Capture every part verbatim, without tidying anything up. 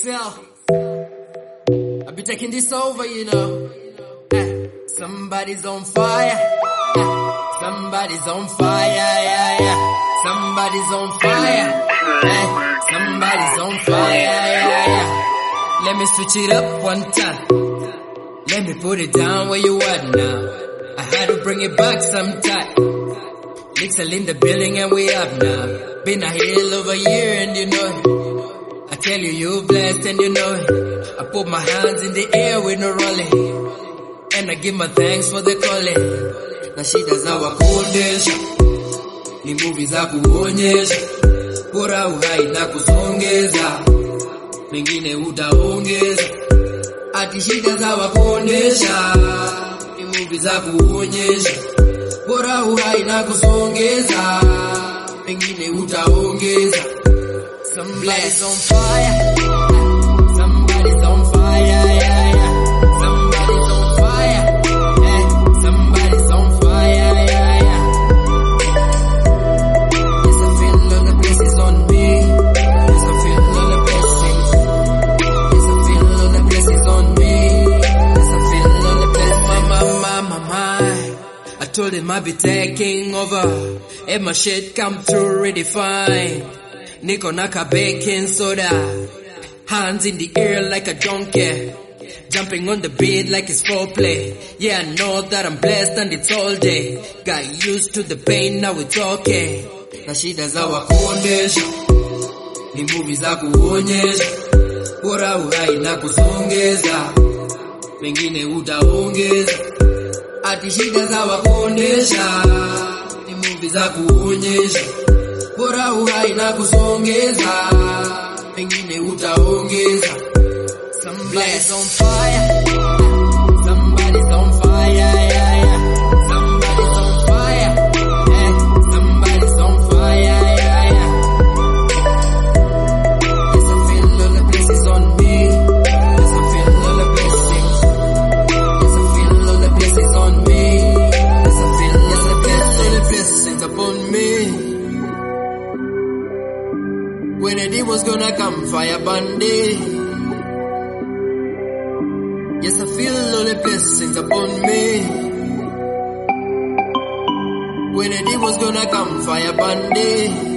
Phil, I be taking this over, you know. Eh, somebody's on fire. Eh, somebody's on fire, yeah, yeah. Somebody's on fire. Eh, somebody's on fire, yeah, yeah. Let me switch it up one time. Let me put it down where you at now. I had to bring it back sometime. Nixel in the building and we up now. Been a hell of a year and you know it. I tell you, you blessed and you know it. I put my hands in the air with no rolling, and I give my thanks for the calling. Na shida za wakondesha, ni movie za kuonyesha, bora uhai na kusongeza, mengine utaongeza. Ati shida za wakondesha, ni movie za kuonyesha, bora uhai na kusongeza, mengine utaongeza. Somebody's on fire. Somebody's on fire, yeah, yeah. Somebody's on fire. Yeah. Somebody's on fire, yeah, yeah. Yes, I feel all the blessings on me. Yes, I feel all the blessings. Yes, I feel all the blessings on me. Yes, I feel all the blessings. My, my, my, my. I told him I'd be taking over. And my shit come through really fine. Niko naka baking soda, hands in the air like a donkey, jumping on the beat like it's foreplay. Yeah, I know that I'm blessed and it's all day. Got used to the pain, now it's okay. Na shida za wakondesha, ni movie za kuonyesha, bora uhai na kusongeza, mengine utaongeza. Ati shida za wakondesha, ni movie za kuonyesha, bora uhai na kusongeza, mengine utaongeza. Somebody's on fire. Somebody's on fire, yeah, yeah. Somebody's on fire. Eh, somebody's on fire, yeah, yeah. Yes, I feel all the blessings on me. Yes, I feel all the blessings. Yes, I feel all the blessings on me. Yes, I feel, yes, I feel all the blessings upon me. When the day was gonna come, fire bandy. Yes, I feel all the blessings upon me. When the day was gonna come, fire bandy.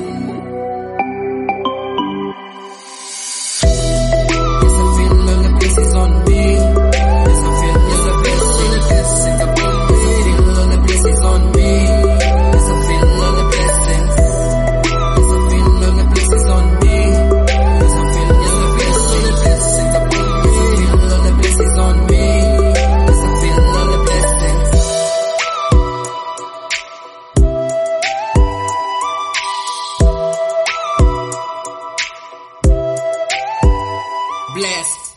Yes, I feel all the blessings on me. Yes, I feel, yes, I feel all the blessings upon me. Feel all the blessings on me. Yes, I feel all the blessings. Yes, I feel all the blessings on me. Blessed.